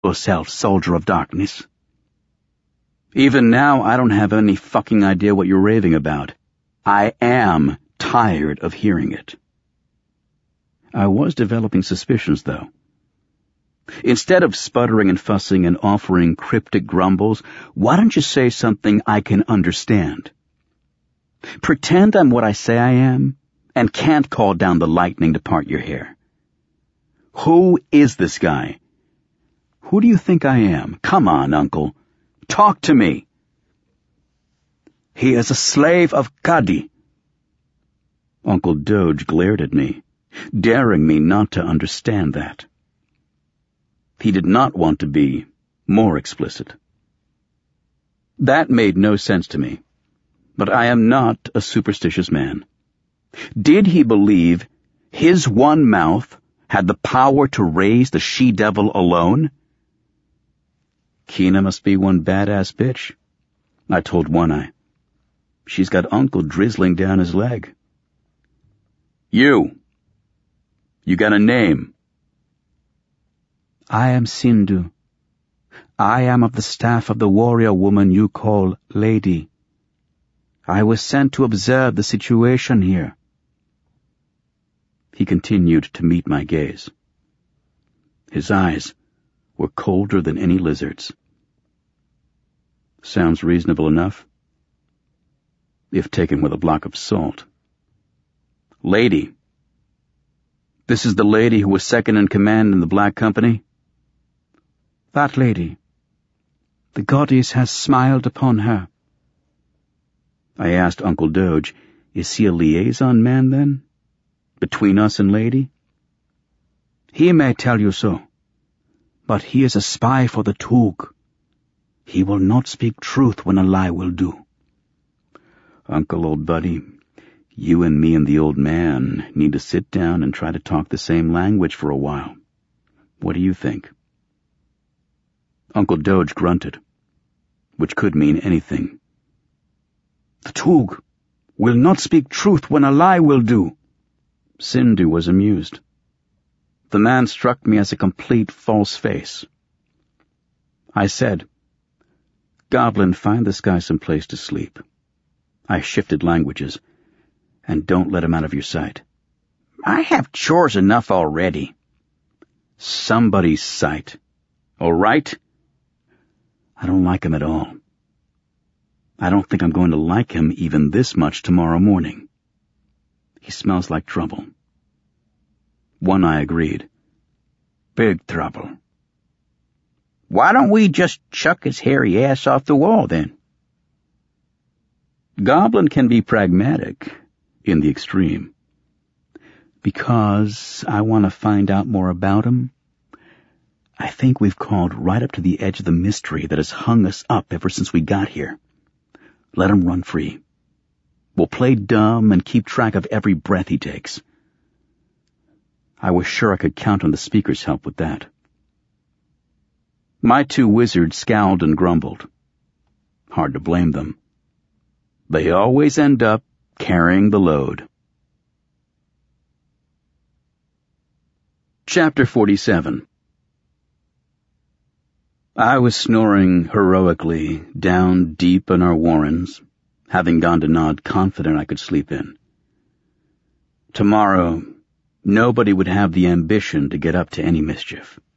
yourself, soldier of darkness. Even now, I don't have any fucking idea what you're raving about. I am tired of hearing it. I was developing suspicions, though. Instead of sputtering and fussing and offering cryptic grumbles, why don't you say something I can understand? Pretend I'm what I say I am, and can't call down the lightning to part your hair. Who is this guy? Who do you think I am? Come on, Uncle. Talk to me. He is a slave of Kadi. Uncle Doge glared at me, daring me not to understand that. He did not want to be more explicit. That made no sense to me, but I am not a superstitious man. Did he believe his one mouth had the power to raise the she-devil alone? Kina must be one badass bitch, I told One-Eye. She's got Uncle drizzling down his leg. You got a name? I am Sindhu. I am of the staff of the warrior woman you call Lady. I was sent to observe the situation here. He continued to meet my gaze. His eyes were colder than any lizard's. Sounds reasonable enough, if taken with a block of salt. Lady. This is the lady who was second in command in the Black Company? That lady. The goddess has smiled upon her. I asked Uncle Doge, is he a liaison man then? Between us and Lady? He may tell you so, but he is a spy for the Toog. He will not speak truth when a lie will do. Uncle, old buddy, you and me and the old man need to sit down and try to talk the same language for a while. What do you think? Uncle Doge grunted, which could mean anything. The Toog will not speak truth when a lie will do. Sindhu was amused. The man struck me as a complete false face. I said, Goblin, find this guy some place to sleep. I shifted languages, and don't let him out of your sight. I have chores enough already. Somebody's sight. All right? I don't like him at all. I don't think I'm going to like him even this much tomorrow morning. He smells like trouble. One-Eye agreed. Big trouble. Why don't we just chuck his hairy ass off the wall, then? Goblin can be pragmatic in the extreme. Because I want to find out more about him, I think we've crawled right up to the edge of the mystery that has hung us up ever since we got here. Let him run free. We'll play dumb and keep track of every breath he takes. I was sure I could count on the speaker's help with that. My two wizards scowled and grumbled. Hard to blame them. They always end up carrying the load. Chapter 47. I was snoring heroically down deep in our warrens, having gone to Nod confident I could sleep in. Tomorrow, nobody would have the ambition to get up to any mischief.